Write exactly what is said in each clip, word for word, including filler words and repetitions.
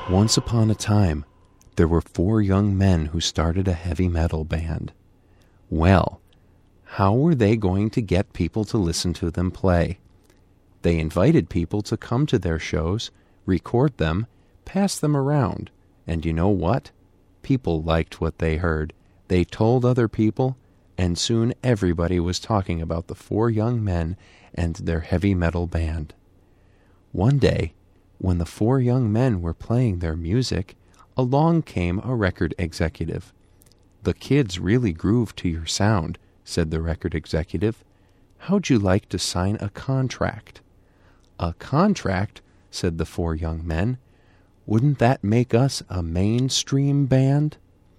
Once upon a time, there were four young men who started a heavy metal band. Well, how were they going to get people to listen to them play? They invited people to come to their shows, record them, pass them around, and you know what? People liked what they heard. They told other people, and soon everybody was talking about the four young men and their heavy metal band. One day, when the four young men were playing their music, along came a record executive. "The kids really groove to your sound," said the record executive. "How'd you like to sign a contract?" "A contract?" said the four young men. "Wouldn't that make us a mainstream band?"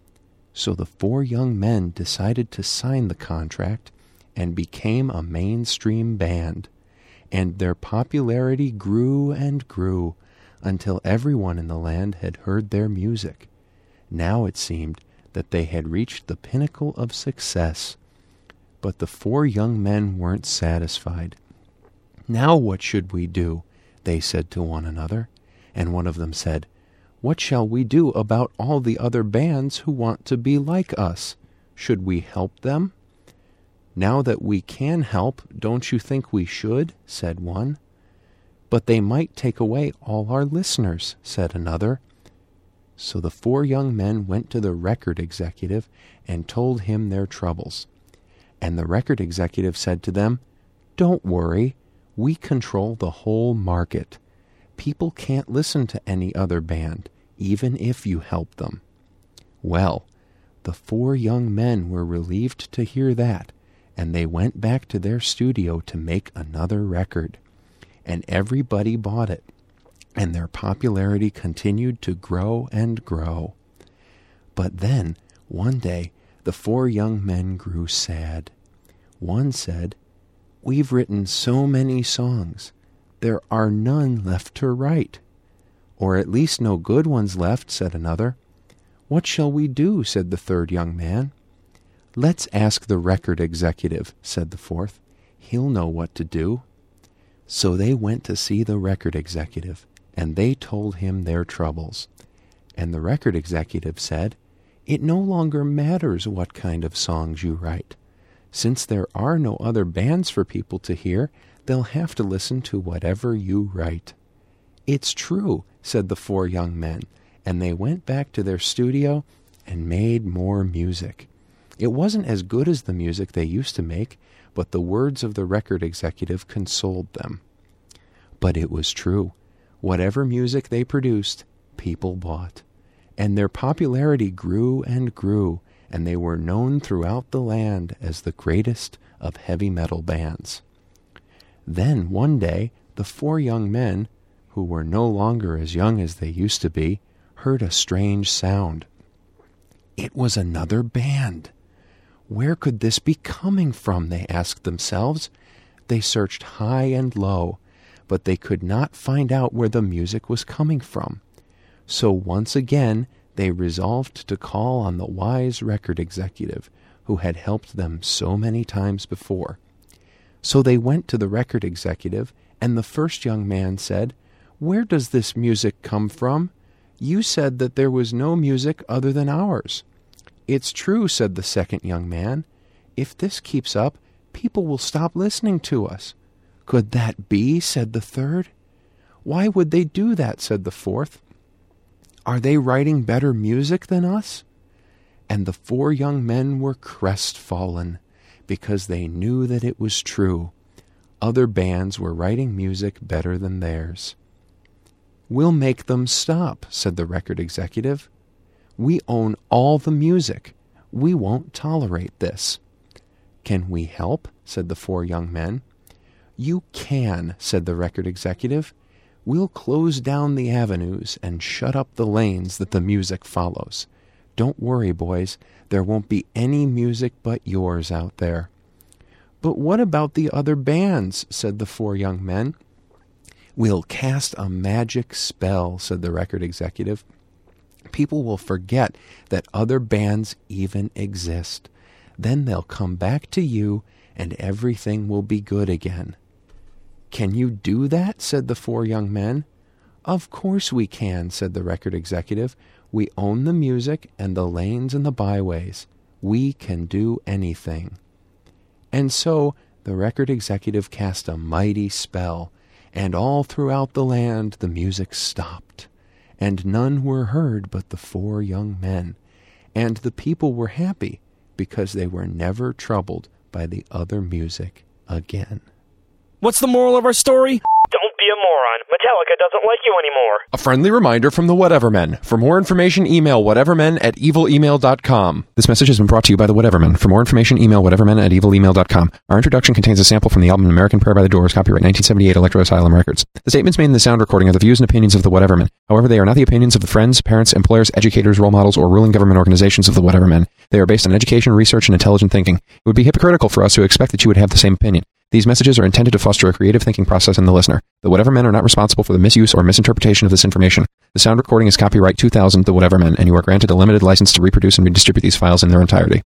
So the four young men decided to sign the contract and became a mainstream band, and their popularity grew and grew until everyone in the land had heard their music. Now it seemed that they had reached the pinnacle of success. But the four young men weren't satisfied. "Now what should we do?" they said to one another. And one of them said, "What shall we do about all the other bands who want to be like us? Should we help them?" "Now that we can help, don't you think we should?" said one. "But they might take away all our listeners," said another. So the four young men went to the record executive and told him their troubles. And the record executive said to them, "Don't worry, we control the whole market. People can't listen to any other band, even if you help them." Well, the four young men were relieved to hear that, and they went back to their studio to make another record. And everybody bought it, and their popularity continued to grow and grow. But then, one day, the four young men grew sad. One said, "We've written so many songs, there are none left to write." "Or at least no good ones left," said another. "What shall we do?" said the third young man. "Let's ask the record executive," said the fourth. "He'll know what to do." So they went to see the record executive, and they told him their troubles. And the record executive said, "It no longer matters what kind of songs you write. Since there are no other bands for people to hear, they'll have to listen to whatever you write." "It's true," said the four young men, and they went back to their studio and made more music. It wasn't as good as the music they used to make, but the words of the record executive consoled them. But it was true. Whatever music they produced, people bought. And their popularity grew and grew, and they were known throughout the land as the greatest of heavy metal bands. Then, one day, the four young men, who were no longer as young as they used to be, heard a strange sound. It was another band. Where could this be coming from, they asked themselves. They searched high and low, but they could not find out where the music was coming from. So once again, they resolved to call on the wise record executive who had helped them so many times before. So they went to the record executive, and the first young man said, "Where does this music come from? You said that there was no music other than ours." "It's true," said the second young man. "If this keeps up, people will stop listening to us." "Could that be?" said the third. "Why would they do that?" said the fourth. "Are they writing better music than us?" And the four young men were crestfallen, because they knew that it was true. Other bands were writing music better than theirs. "We'll make them stop," said the record executive. "We own all the music. We won't tolerate this." "Can we help?" said the four young men. "You can," said the record executive. "We'll close down the avenues and shut up the lanes that the music follows. Don't worry, boys. There won't be any music but yours out there." "But what about the other bands?" said the four young men. "We'll cast a magic spell," said the record executive. "People will forget that other bands even exist. Then they'll come back to you, and everything will be good again." "Can you do that?" said the four young men. "Of course we can," said the record executive. "We own the music and the lanes and the byways. We can do anything." And so the record executive cast a mighty spell, and all throughout the land the music stopped, and none were heard but the four young men, and the people were happy because they were never troubled by the other music again. What's the moral of our story? Don't be a moron. Metallica doesn't like you anymore. A friendly reminder from the Whatevermen. For more information, email whatevermen at evil email dot com. This message has been brought to you by the Whatevermen. For more information, email whatevermen at evil email dot com. Our introduction contains a sample from the album American Prayer by the Doors, copyright nineteen seventy-eight, Electro Asylum Records. The statements made in the sound recording are the views and opinions of the Whatevermen. However, they are not the opinions of the friends, parents, employers, educators, role models, or ruling government organizations of the Whatevermen. They are based on education, research, and intelligent thinking. It would be hypocritical for us to expect that you would have the same opinion. These messages are intended to foster a creative thinking process in the listener. The Whatevermen are not responsible for the misuse or misinterpretation of this information. The sound recording is copyright two thousand, The Whatevermen, and you are granted a limited license to reproduce and redistribute these files in their entirety.